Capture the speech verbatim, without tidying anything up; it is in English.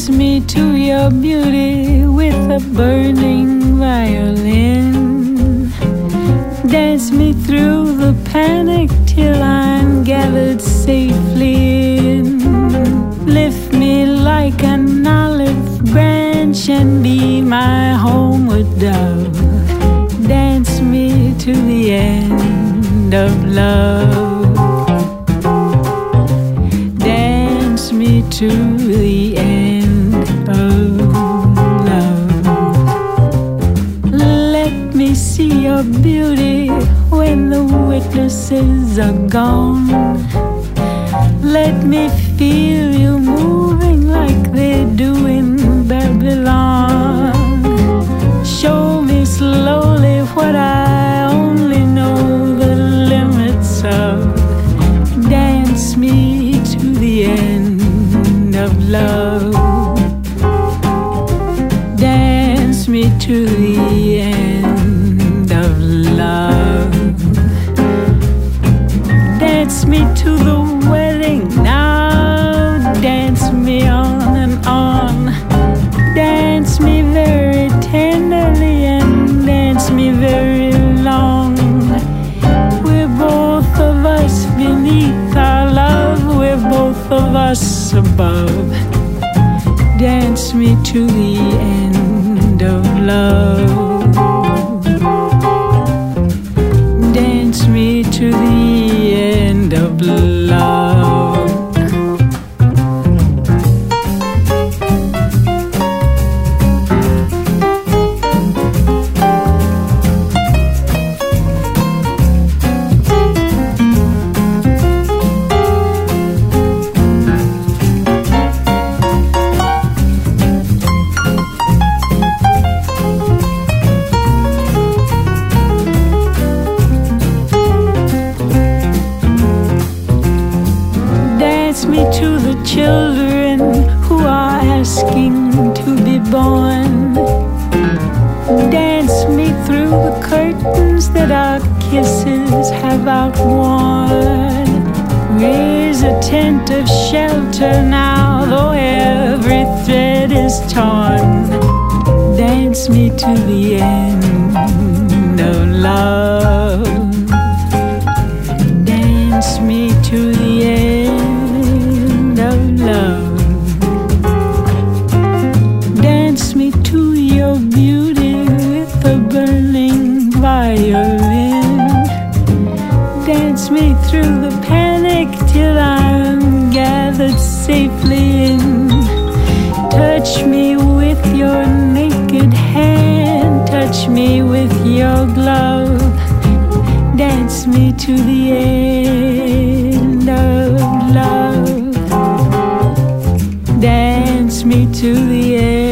Dance me to your beauty with a burning violin. Dance me through the panic till I'm gathered safely in. Lift me like an olive branch and be my homeward dove. Dance me to the end of love. Dance me to the end of love. Let me see your beauty when the witnesses are gone. Let me feel you moving like they do in Babylon. Show me slowly what I only know the limits of. Dance me to the end of love. Dance me to the end of love. Dance me to the wedding now. Dance me on and on. Dance me very tenderly and dance me very long. We're both of us beneath our love. We're both of us above. Dance me to the end of love. Dance me to the end of love. Dance me to the children who are asking to be born. Dance me through the curtains that our kisses have outworn. Raise a tent of shelter now, though every thread is torn. Dance me to the end of love. Dance me to the end of love. Dance me to your beauty with a burning violin. Dance me through the panic till I'm gathered safely in. Touch me with your naked hand. Touch me with your glove. Dance me to the end of love. Dance me to the end.